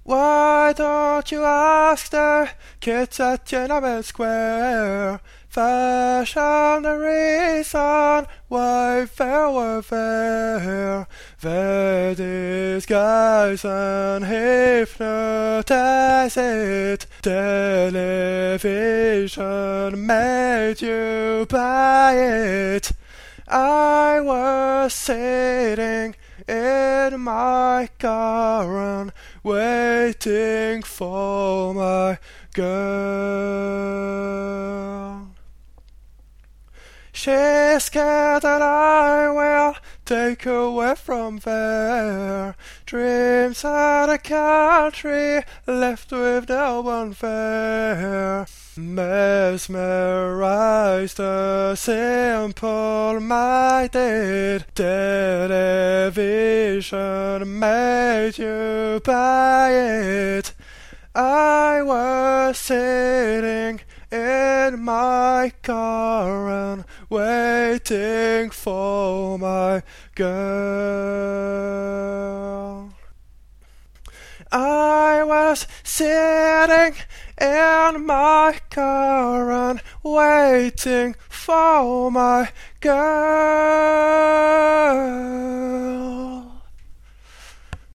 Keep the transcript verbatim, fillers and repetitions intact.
Why don't you ask the kids at Tiananmen Square? Fashion the reason why fair were fair. They disguise and hypnotize it. Television made you buy it. I was sitting in my car and waiting for my girl. She's scared that I will take her away from there. Dreams of a country left with no one fair. Mesmerized the simple-minded. Television made you buy it. I was sitting in my car and waiting for my girl. I was sitting in my car and waiting for my girl.